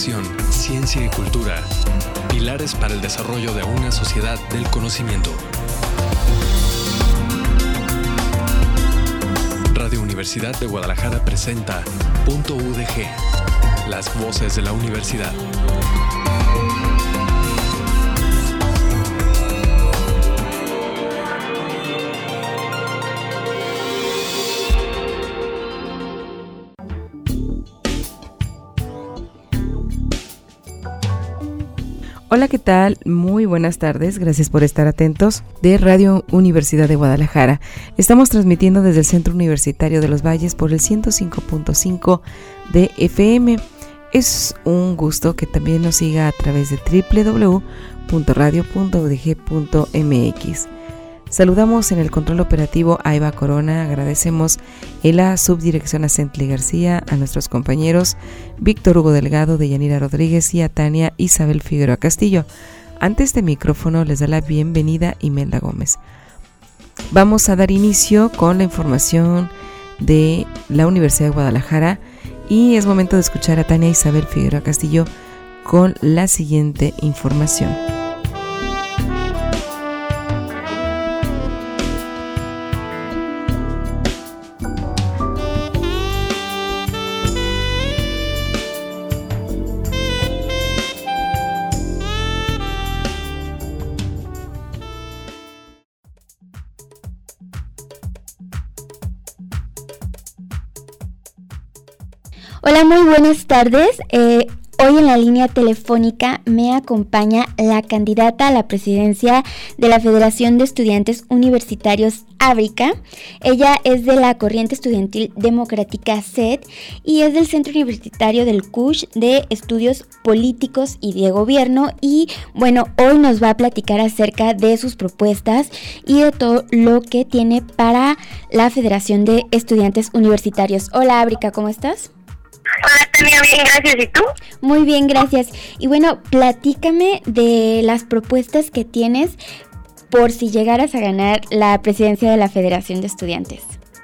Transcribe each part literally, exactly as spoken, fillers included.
Educación, ciencia y cultura. Pilares para el desarrollo de una sociedad del conocimiento. Radio Universidad de Guadalajara presenta Punto U D G, las voces de la universidad. Hola, ¿qué tal? Muy buenas tardes, gracias por estar atentos de Radio Universidad de Guadalajara. Estamos transmitiendo desde el Centro Universitario de los Valles por el ciento cinco punto cinco de F M. Es un gusto que también nos siga a través de doble u doble u doble u punto radio punto u d g punto m x. Saludamos en el control operativo a Eva Corona, agradecemos en la subdirección a Centli García, a nuestros compañeros Víctor Hugo Delgado, Deyanira Rodríguez y a Tania Isabel Figueroa Castillo. Ante este micrófono les da la bienvenida Imelda Gómez. Vamos a dar inicio con la información de la Universidad de Guadalajara y es momento de escuchar a Tania Isabel Figueroa Castillo con la siguiente información. Hola, muy buenas tardes. Eh, hoy en la línea telefónica me acompaña la candidata a la presidencia de la Federación de Estudiantes Universitarios Ábrica. Ella es de la Corriente Estudiantil Democrática C E D y es del Centro Universitario del C U S H de Estudios Políticos y de Gobierno. Y bueno, hoy nos va a platicar acerca de sus propuestas y de todo lo que tiene para la Federación de Estudiantes Universitarios. Hola, Ábrica, ¿cómo estás? Hola, Tania, bien, gracias. ¿Y tú? Muy bien, gracias. Y bueno, platícame de las propuestas que tienes por si llegaras a ganar la presidencia de la Federación de Estudiantes.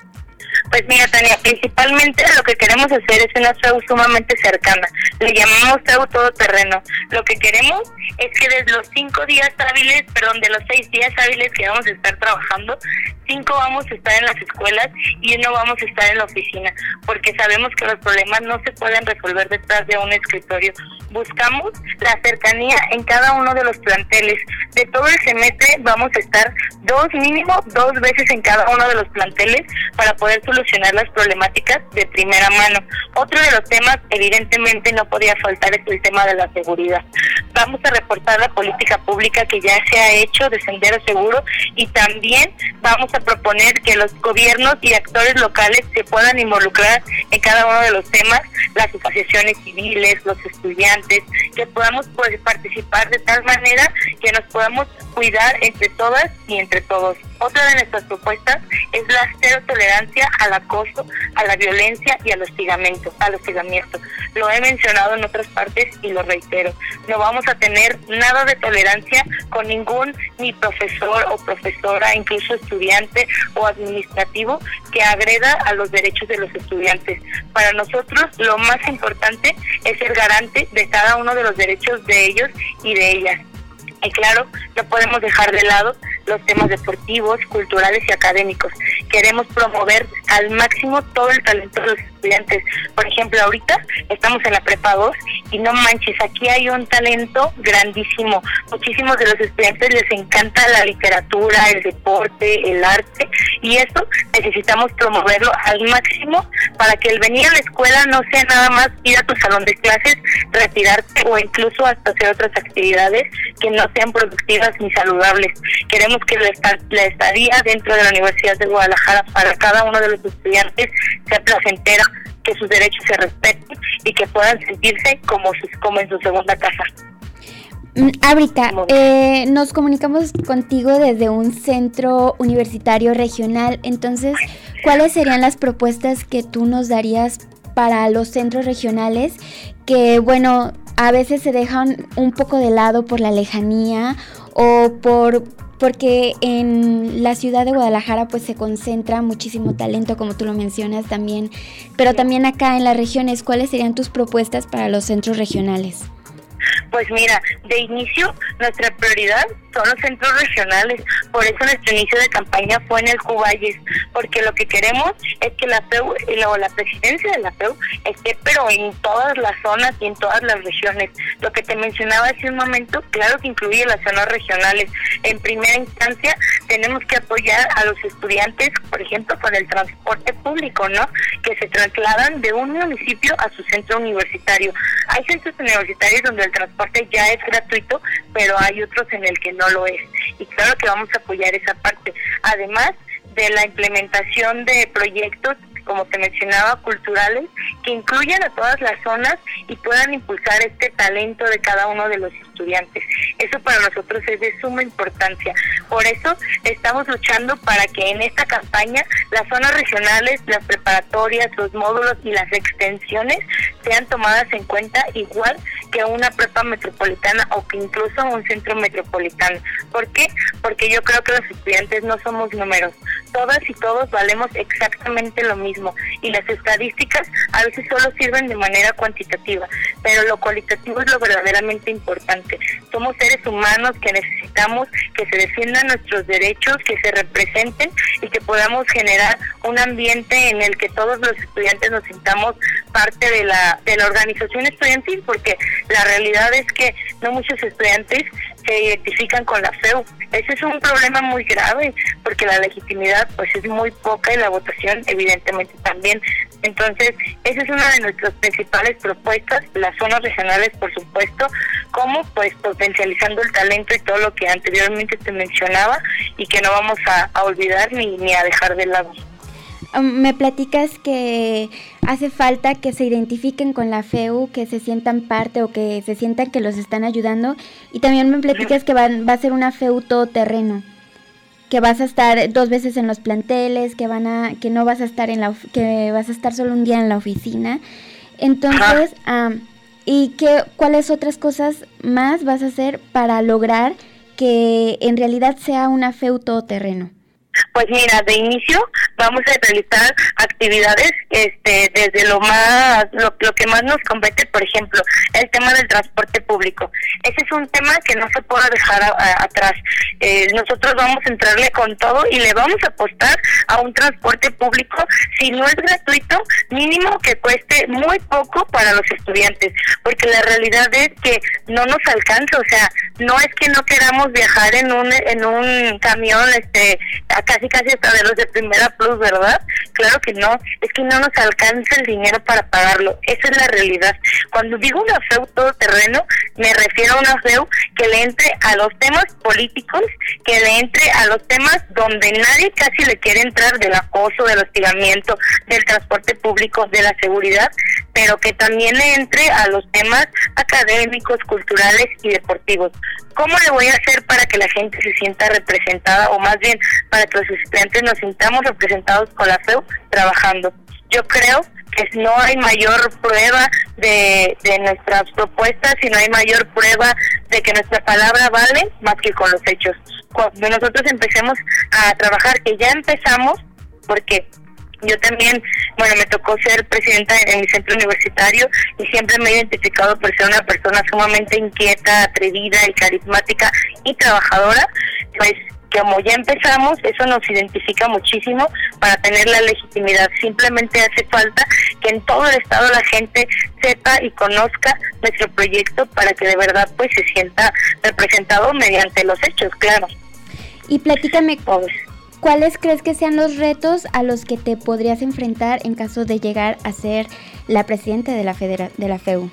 Pues mira, Tania, principalmente lo que queremos hacer es una C E U sumamente cercana. Le llamamos C E U todoterreno. Lo que queremos es que desde los cinco días hábiles, perdón, de los seis días hábiles que vamos a estar trabajando, cinco vamos a estar en las escuelas y uno vamos a estar en la oficina, porque sabemos que los problemas no se pueden resolver detrás de un escritorio. Buscamos la cercanía en cada uno de los planteles. De todo el semestre vamos a estar dos, mínimo dos veces en cada uno de los planteles para poder solucionar las problemáticas de primera mano. Otro de los temas, evidentemente, no podía faltar es el tema de la seguridad. Vamos a reportar la política pública que ya se ha hecho de Sendero Seguro y también vamos a proponer que los gobiernos y actores locales se puedan involucrar en cada uno de los temas, las asociaciones civiles, los estudiantes, que podamos pues, participar de tal manera que nos podamos cuidar entre todas y entre todos. Otra de nuestras propuestas es la cero tolerancia al acoso, a la violencia y al hostigamiento, al hostigamiento. Lo he mencionado en otras partes y lo reitero. No vamos a tener nada de tolerancia con ningún ni profesor o profesora, incluso estudiante o administrativo que agreda a los derechos de los estudiantes. Para nosotros lo más importante es ser garante de cada uno de los derechos de ellos y de ellas. Y claro, no podemos dejar de lado los temas deportivos, culturales y académicos. Queremos promover al máximo todo el talento de los estudiantes. Por ejemplo, ahorita estamos en la prepa dos y no manches, aquí hay un talento grandísimo. Muchísimos de los estudiantes les encanta la literatura, el deporte, el arte, y eso necesitamos promoverlo al máximo para que el venir a la escuela no sea nada más ir a tu salón de clases, retirarte o incluso hasta hacer otras actividades que no sean productivas ni saludables. Queremos que la estadía dentro de la Universidad de Guadalajara para cada uno de los estudiantes sea placentera, que sus derechos se respeten y que puedan sentirse como, sus, como en su segunda casa. Ábrica, eh, nos comunicamos contigo desde un centro universitario regional, entonces, ¿cuáles serían las propuestas que tú nos darías para los centros regionales que, bueno, a veces se dejan un poco de lado por la lejanía o por porque en la ciudad de Guadalajara pues se concentra muchísimo talento, como tú lo mencionas también, pero también acá en las regiones, ¿cuáles serían tus propuestas para los centros regionales? Pues mira, de inicio nuestra prioridad son los centros regionales, por eso nuestro inicio de campaña fue en el Cuballes, porque lo que queremos es que la F E U, o la presidencia de la F E U, esté pero en todas las zonas y en todas las regiones. Lo que te mencionaba hace un momento, claro que incluye las zonas regionales. En primera instancia tenemos que apoyar a los estudiantes, por ejemplo, con el transporte público, ¿no? Que se trasladan de un municipio a su centro universitario. Hay centros universitarios donde el transporte ya es gratuito, pero hay otros en el que no lo es. Y claro que vamos a apoyar esa parte. Además de la implementación de proyectos, como te mencionaba, culturales, que incluyan a todas las zonas y puedan impulsar este talento de cada uno de los estudiantes. Eso para nosotros es de suma importancia. Por eso estamos luchando para que en esta campaña las zonas regionales, las preparatorias, los módulos y las extensiones sean tomadas en cuenta igual que una prepa metropolitana o que incluso un centro metropolitano. ¿Por qué? Porque yo creo que los estudiantes no somos números. Todas y todos valemos exactamente lo mismo y las estadísticas a veces solo sirven de manera cuantitativa, pero lo cualitativo es lo verdaderamente importante. Somos seres humanos que necesitamos que se defiendan nuestros derechos, que se representen y que podamos generar un ambiente en el que todos los estudiantes nos sintamos parte de la de la organización estudiantil, porque la realidad es que no muchos estudiantes se identifican con la F E U. Ese es un problema muy grave, porque la legitimidad pues es muy poca y la votación evidentemente también. Entonces, esa es una de nuestras principales propuestas, las zonas regionales, por supuesto, como pues potencializando el talento y todo lo que anteriormente te mencionaba y que no vamos a, a olvidar ni, ni a dejar de lado. Me platicas que hace falta que se identifiquen con la F E U, que se sientan parte o que se sientan que los están ayudando, y también me platicas que va, va a ser una F E U todoterreno, que vas a estar dos veces en los planteles, que van a, que no vas a estar en la, que vas a estar solo un día en la oficina. Entonces, um, ¿y qué, cuáles otras cosas más vas a hacer para lograr que en realidad sea una F E U todoterreno? Pues mira, de inicio vamos a realizar actividades este desde lo más lo, lo que más nos compete, por ejemplo, el tema del transporte público. Ese es un tema que no se puede dejar a, a, atrás. Eh, nosotros vamos a entrarle con todo y le vamos a apostar a un transporte público, si no es gratuito, mínimo que cueste muy poco para los estudiantes, porque la realidad es que no nos alcanza. O sea, no es que no queramos viajar en un en un camión este casi casi hasta de los de Primera Plus, ¿verdad? Claro que no, es que no nos alcanza el dinero para pagarlo. Esa es la realidad. Cuando digo una F E U todoterreno, me refiero a una F E U que le entre a los temas políticos, que le entre a los temas donde nadie casi le quiere entrar, del acoso, del hostigamiento, del transporte público, de la seguridad, pero que también le entre a los temas académicos, culturales y deportivos. ¿Cómo le voy a hacer para que la gente se sienta representada, o más bien para que los estudiantes nos sintamos representados con la F E U trabajando? Yo creo que no hay mayor prueba de, de nuestras propuestas y no hay mayor prueba de que nuestra palabra vale más que con los hechos. Cuando nosotros empecemos a trabajar, que ya empezamos, porque yo también, bueno, me tocó ser presidenta en mi centro universitario y siempre me he identificado por ser una persona sumamente inquieta, atrevida y carismática y trabajadora. Pues como ya empezamos, eso nos identifica muchísimo para tener la legitimidad. Simplemente hace falta que en todo el estado la gente sepa y conozca nuestro proyecto para que de verdad pues se sienta representado mediante los hechos, claro. Y platícame, pues, ¿cuáles crees que sean los retos a los que te podrías enfrentar en caso de llegar a ser la presidenta de la federa- de la F E U?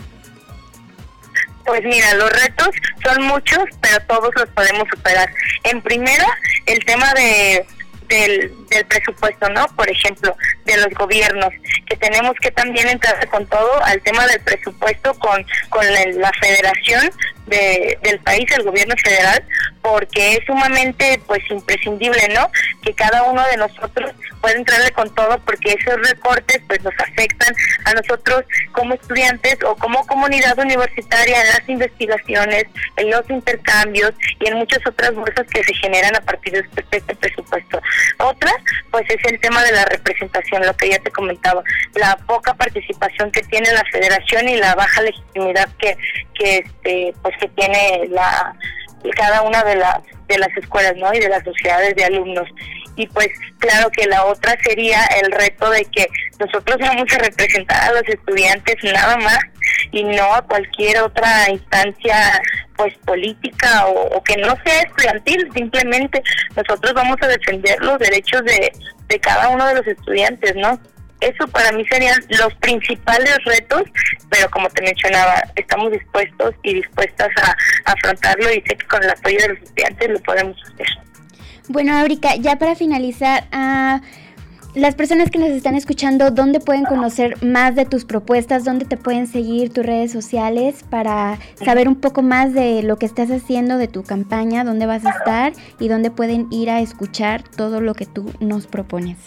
Pues mira, los retos son muchos, pero todos los podemos superar. En primera, el tema de del del presupuesto, ¿no? Por ejemplo, de los gobiernos, que tenemos que también entrar con todo al tema del presupuesto con, con la, la federación de, del país, el gobierno federal, porque es sumamente pues imprescindible, ¿no? Que cada uno de nosotros pueda entrarle con todo, porque esos recortes pues nos afectan a nosotros como estudiantes o como comunidad universitaria en las investigaciones, en los intercambios y en muchas otras bolsas que se generan a partir de este, este presupuesto. Otra, pues es el tema de la representación, lo que ya te comentaba, la poca participación que tiene la federación y la baja legitimidad que que este pues que tiene la cada una de las de las escuelas, ¿no? Y de las sociedades de alumnos. Y pues claro que la otra sería el reto de que nosotros vamos a representar a los estudiantes nada más y no a cualquier otra instancia pues política o, o que no sea estudiantil. Simplemente nosotros vamos a defender los derechos de, de cada uno de los estudiantes, ¿no? Eso para mí serían los principales retos, pero como te mencionaba, estamos dispuestos y dispuestas a, a afrontarlo, y sé que con el apoyo de los estudiantes lo podemos hacer. Bueno, Ábrica, ya para finalizar, uh, las personas que nos están escuchando, ¿dónde pueden conocer más de tus propuestas? ¿Dónde te pueden seguir tus redes sociales para saber un poco más de lo que estás haciendo, de tu campaña, dónde vas a estar y dónde pueden ir a escuchar todo lo que tú nos propones?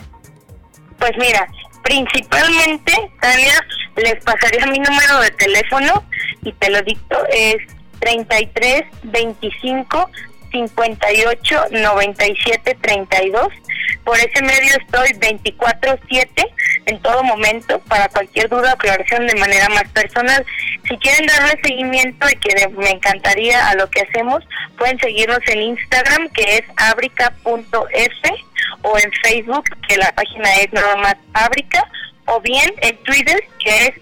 Pues mira, principalmente, Tania, les pasaría mi número de teléfono y te lo dicto, es treinta y tres, veinticinco, cincuenta y ocho, noventa y siete, treinta y dos. Por ese medio estoy veinticuatro siete en todo momento para cualquier duda o aclaración de manera más personal. Si quieren darle seguimiento y que me encantaría a lo que hacemos, pueden seguirnos en Instagram, que es abrica punto f, o en Facebook, que la página es nada más Ábrica, o bien en Twitter, que es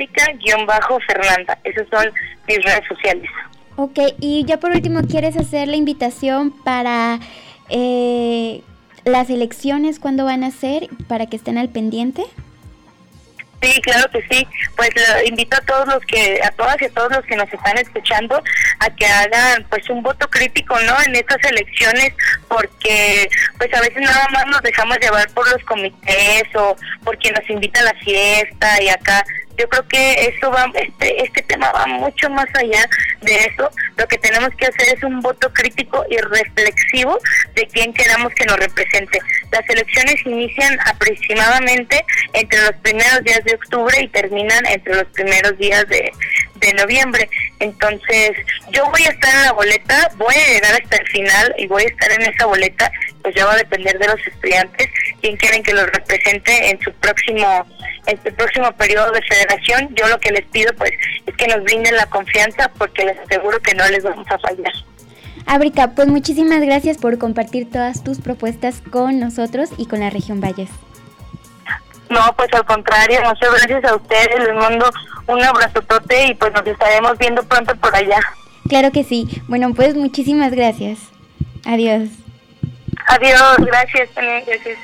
Ábrica-Fernanda. Esas son mis redes sociales. Ok, y ya por último, ¿quieres hacer la invitación para eh, las elecciones, cuándo van a ser, para que estén al pendiente? Sí, claro que sí. Pues lo invito a todos los que, a todas y a todos los que nos están escuchando a que hagan pues un voto crítico, ¿no? En estas elecciones, porque pues a veces nada más nos dejamos llevar por los comités o por quien nos invita a la fiesta y acá. Yo creo que eso va, este, este tema va mucho más allá de eso. Lo que tenemos que hacer es un voto crítico y reflexivo de quién queramos que nos represente. Las elecciones inician aproximadamente entre los primeros días de octubre y terminan entre los primeros días de, de noviembre. Entonces, yo voy a estar en la boleta, voy a llegar hasta el final y voy a estar en esa boleta, pues ya va a depender de los estudiantes, quién quieren que los represente en su próximo en su próximo periodo de federación. Yo lo que les pido pues es que nos brinden la confianza, porque les aseguro que no les vamos a fallar. Ábrica, pues muchísimas gracias por compartir todas tus propuestas con nosotros y con la región Valles. No, pues al contrario, muchas gracias a ustedes, les mando un abrazotote y pues nos estaremos viendo pronto por allá. Claro que sí. Bueno, pues muchísimas gracias. Adiós. Adiós, gracias, también gracias.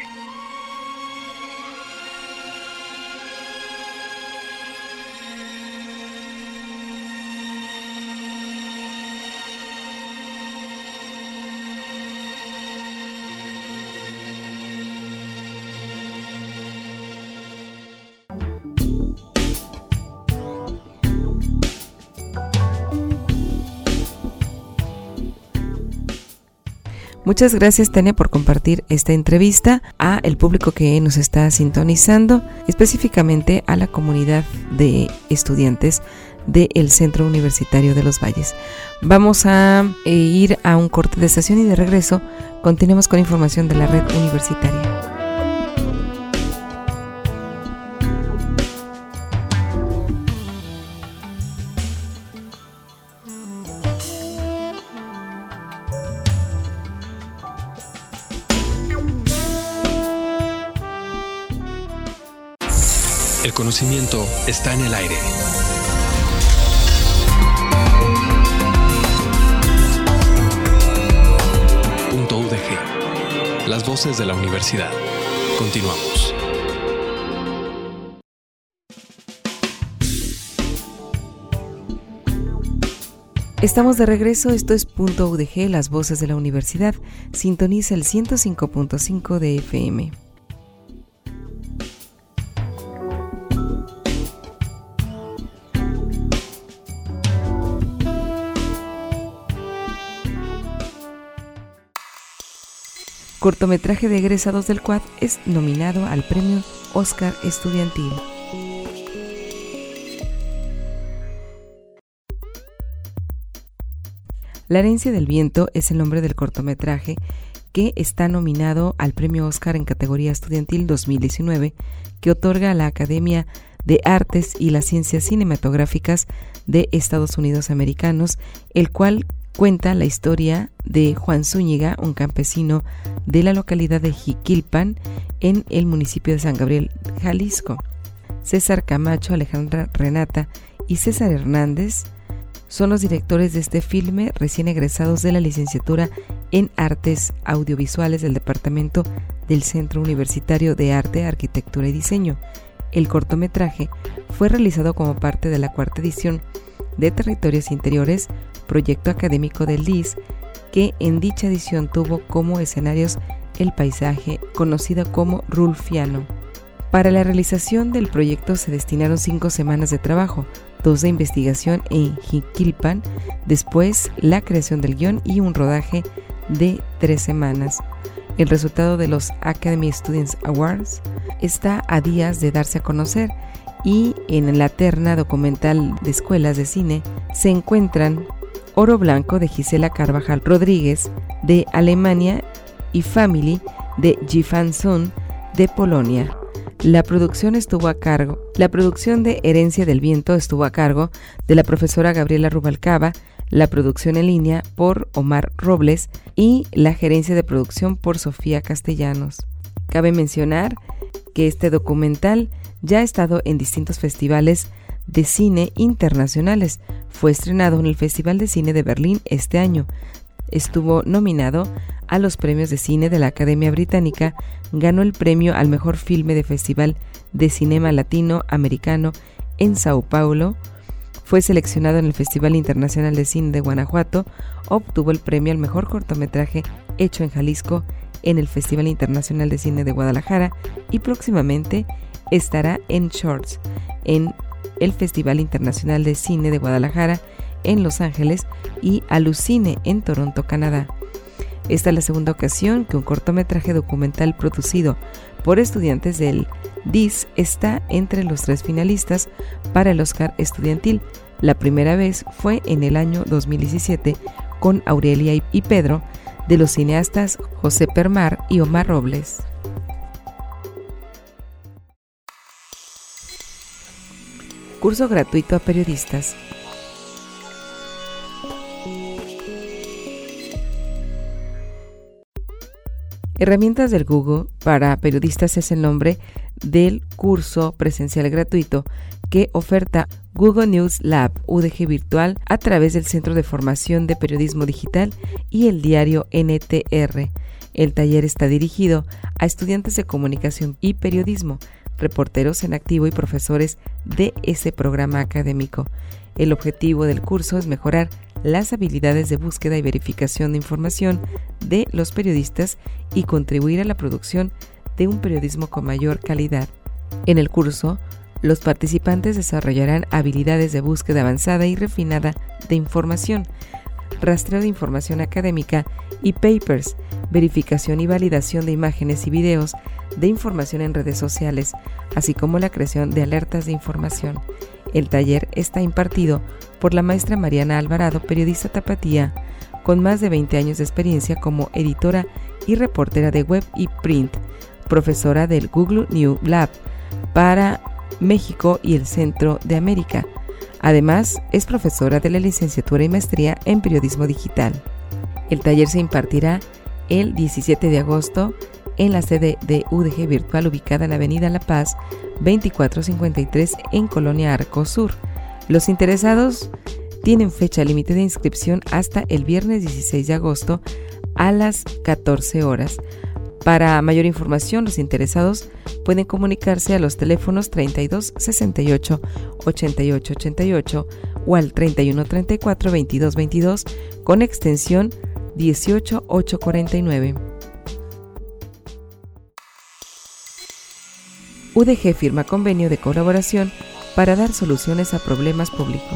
Muchas gracias, Tania, por compartir esta entrevista a el público que nos está sintonizando, específicamente a la comunidad de estudiantes del Centro Universitario de los Valles. Vamos a eh, ir a un corte de estación y de regreso continuemos con información de la red universitaria. El conocimiento está en el aire. Punto U D G. Las voces de la universidad. Continuamos. Estamos de regreso, esto es Punto U D G, las voces de la universidad. Sintoniza el ciento cinco punto cinco de F M. Cortometraje de egresados del Q A D es nominado al premio Oscar Estudiantil. La herencia del viento es el nombre del cortometraje que está nominado al premio Oscar en categoría estudiantil dos mil diecinueve, que otorga a la Academia de Artes y las Ciencias Cinematográficas de Estados Unidos Americanos, el cual cuenta la historia de Juan Zúñiga, un campesino de la localidad de Jiquilpan, en el municipio de San Gabriel, Jalisco. César Camacho, Alejandra Renata y César Hernández son los directores de este filme, recién egresados de la licenciatura en Artes Audiovisuales del Departamento del Centro Universitario de Arte, Arquitectura y Diseño. El cortometraje fue realizado como parte de la cuarta edición de Territorios Interiores, proyecto académico del D I S, que en dicha edición tuvo como escenarios el paisaje conocido como Rulfiano. Para la realización del proyecto se destinaron cinco semanas de trabajo, dos de investigación en Jiquilpan, después la creación del guión y un rodaje de tres semanas. El resultado de los Academy Students Awards está a días de darse a conocer y en la terna documental de escuelas de cine se encuentran Oro Blanco de Gisela Carvajal Rodríguez de Alemania y Family de Jifansun de Polonia. La producción estuvo a cargo, la producción de Herencia del Viento estuvo a cargo de la profesora Gabriela Rubalcaba, la producción en línea por Omar Robles y la gerencia de producción por Sofía Castellanos. Cabe mencionar que este documental ya ha estado en distintos festivales de cine internacionales. Fue estrenado en el Festival de Cine de Berlín este año. Estuvo nominado a los premios de cine de la Academia Británica, ganó el premio al mejor filme de Festival de Cinema Latinoamericano en Sao Paulo, fue seleccionado en el Festival Internacional de Cine de Guanajuato, obtuvo el premio al mejor cortometraje hecho en Jalisco en el Festival Internacional de Cine de Guadalajara y próximamente estará en Shorts en el Festival Internacional de Cine de Guadalajara en Los Ángeles y Alucine en Toronto, Canadá. Esta es la segunda ocasión que un cortometraje documental producido por estudiantes del D I S está entre los tres finalistas para el Oscar Estudiantil. La primera vez fue en el año dos mil diecisiete con Aurelia y Pedro, de los cineastas José Permar y Omar Robles. Curso gratuito a periodistas. Herramientas del Google para periodistas es el nombre del curso presencial gratuito que oferta Google News Lab U D G Virtual a través del Centro de Formación de Periodismo Digital y el diario N T R. El taller está dirigido a estudiantes de comunicación y periodismo, reporteros en activo y profesores de ese programa académico. El objetivo del curso es mejorar las habilidades de búsqueda y verificación de información de los periodistas y contribuir a la producción de un periodismo con mayor calidad. En el curso, los participantes desarrollarán habilidades de búsqueda avanzada y refinada de información, rastreo de información académica y papers, verificación y validación de imágenes y videos de información en redes sociales, así como la creación de alertas de información. El taller está impartido por la maestra Mariana Alvarado, periodista tapatía, con más de veinte años de experiencia como editora y reportera de web y print, profesora del Google News Lab para México y el Centro de América. Además, es profesora de la licenciatura y maestría en periodismo digital. El taller se impartirá el diecisiete de agosto en la sede de U D G Virtual ubicada en la Avenida La Paz veinticuatro cincuenta y tres en Colonia Arco Sur. Los interesados tienen fecha límite de inscripción hasta el viernes dieciséis de agosto a las catorce horas. Para mayor información, los interesados pueden comunicarse a los teléfonos treinta y dos sesenta y ocho ochenta y ocho ochenta y ocho o al treinta y uno treinta y cuatro veintidós veintidós con extensión dieciocho ochocientos cuarenta y nueve. U D G firma convenio de colaboración para dar soluciones a problemas públicos.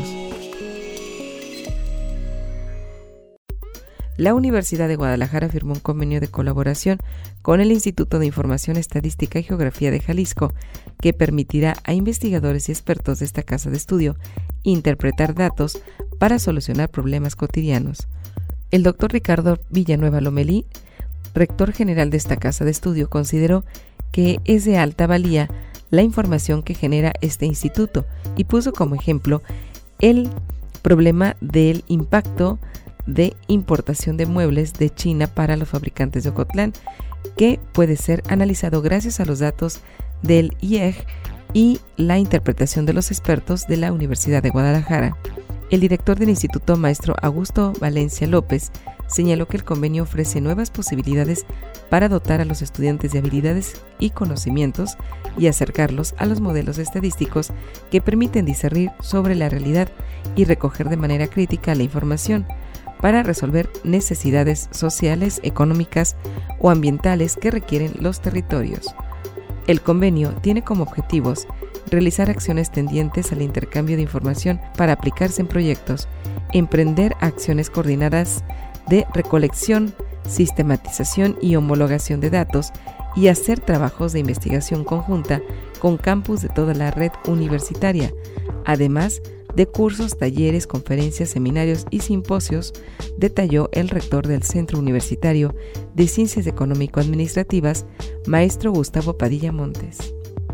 La Universidad de Guadalajara firmó un convenio de colaboración con el Instituto de Información Estadística y Geografía de Jalisco, que permitirá a investigadores y expertos de esta casa de estudio interpretar datos para solucionar problemas cotidianos. El doctor Ricardo Villanueva Lomelí, rector general de esta casa de estudio, consideró que es de alta valía la información que genera este instituto y puso como ejemplo el problema del impacto de importación de muebles de China para los fabricantes de Ocotlán, que puede ser analizado gracias a los datos del I E G y la interpretación de los expertos de la Universidad de Guadalajara. El director del instituto, maestro Augusto Valencia López, señaló que el convenio ofrece nuevas posibilidades para dotar a los estudiantes de habilidades y conocimientos y acercarlos a los modelos estadísticos que permiten discernir sobre la realidad y recoger de manera crítica la información para resolver necesidades sociales, económicas o ambientales que requieren los territorios. El convenio tiene como objetivos realizar acciones tendientes al intercambio de información para aplicarse en proyectos, emprender acciones coordinadas de recolección, sistematización y homologación de datos y hacer trabajos de investigación conjunta con campus de toda la red universitaria, además de cursos, talleres, conferencias, seminarios y simposios, detalló el rector del Centro Universitario de Ciencias Económico-Administrativas, maestro Gustavo Padilla Montes.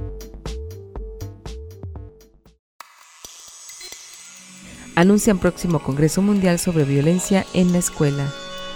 Anuncian próximo Congreso Mundial sobre Violencia en la Escuela.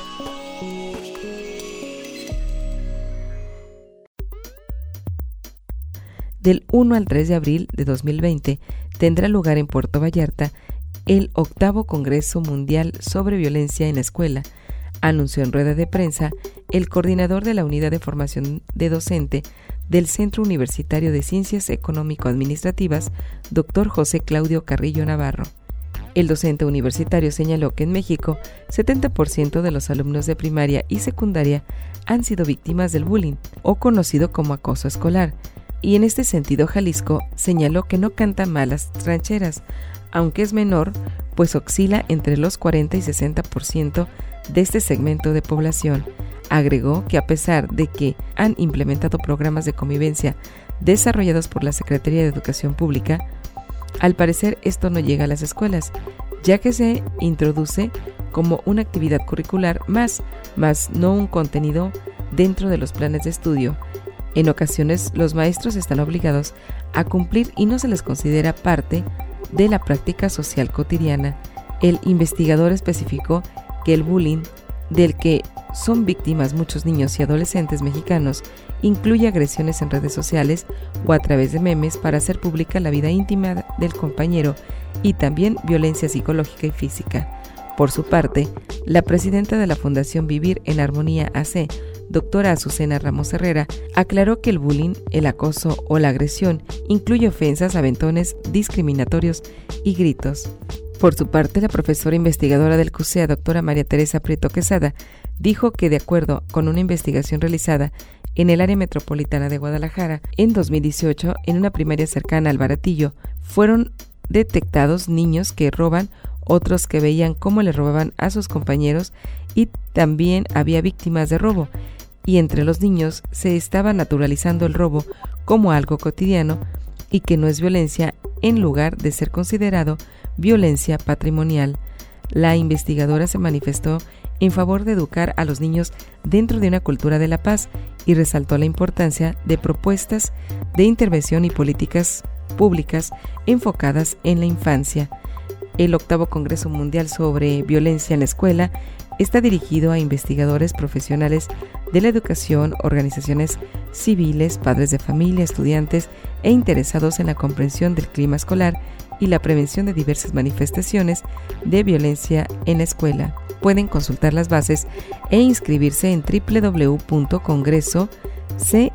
Del uno al tres de abril de dos mil veinte tendrá lugar en Puerto Vallarta el octavo Congreso Mundial sobre Violencia en la Escuela, anunció en rueda de prensa el coordinador de la Unidad de Formación de Docente del Centro Universitario de Ciencias Económico-Administrativas, doctor José Claudio Carrillo Navarro. El docente universitario señaló que en México, setenta por ciento de los alumnos de primaria y secundaria han sido víctimas del bullying, o conocido como acoso escolar, y en este sentido Jalisco señaló que no canta mal las trincheras, aunque es menor, pues oscila entre los cuarenta y sesenta por ciento de este segmento de población. Agregó que a pesar de que han implementado programas de convivencia desarrollados por la Secretaría de Educación Pública, al parecer esto no llega a las escuelas, ya que se introduce como una actividad curricular más, más no un contenido dentro de los planes de estudio. En ocasiones, los maestros están obligados a cumplir y no se les considera parte de la práctica social cotidiana. El investigador especificó que el bullying, del que son víctimas muchos niños y adolescentes mexicanos, incluye agresiones en redes sociales o a través de memes para hacer pública la vida íntima del compañero y también violencia psicológica y física. Por su parte, la presidenta de la Fundación Vivir en Armonía A C, doctora Azucena Ramos Herrera, aclaró que el bullying, el acoso o la agresión incluye ofensas, aventones discriminatorios y gritos. Por su parte, la profesora investigadora del C U S E A, doctora María Teresa Prieto Quesada, dijo que de acuerdo con una investigación realizada en el área metropolitana de Guadalajara, en dos mil dieciocho, en una primaria cercana al Baratillo, fueron detectados niños que roban, otros que veían cómo le robaban a sus compañeros y también había víctimas de robo. Y entre los niños se estaba naturalizando el robo como algo cotidiano y que no es violencia en lugar de ser considerado violencia patrimonial. La investigadora se manifestó en favor de educar a los niños dentro de una cultura de la paz y resaltó la importancia de propuestas de intervención y políticas públicas enfocadas en la infancia. El octavo Congreso Mundial sobre Violencia en la Escuela está dirigido a investigadores profesionales de la educación, organizaciones civiles, padres de familia, estudiantes e interesados en la comprensión del clima escolar y la prevención de diversas manifestaciones de violencia en la escuela. Pueden consultar las bases e inscribirse en doble u doble u doble u punto congreso c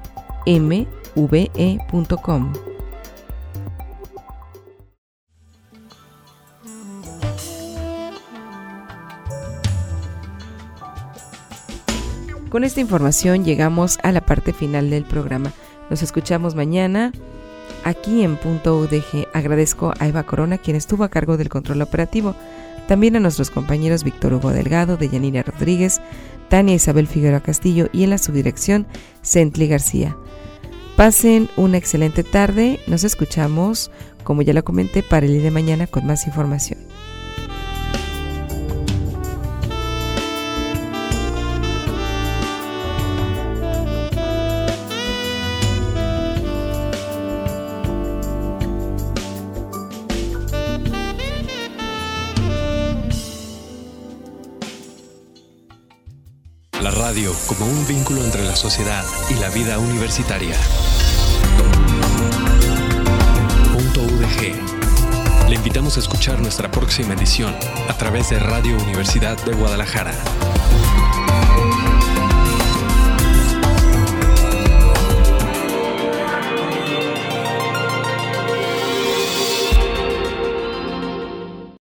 m v e punto com. Con esta información llegamos a la parte final del programa. Nos escuchamos mañana aquí en Punto U D G. Agradezco a Eva Corona, quien estuvo a cargo del control operativo. También a nuestros compañeros Víctor Hugo Delgado, Deyanira Rodríguez, Tania Isabel Figueroa Castillo y en la subdirección Centli García. Pasen una excelente tarde. Nos escuchamos, como ya lo comenté, para el día de mañana con más información. La radio como un vínculo entre la sociedad y la vida universitaria. Punto U D G. Le invitamos a escuchar nuestra próxima edición a través de Radio Universidad de Guadalajara.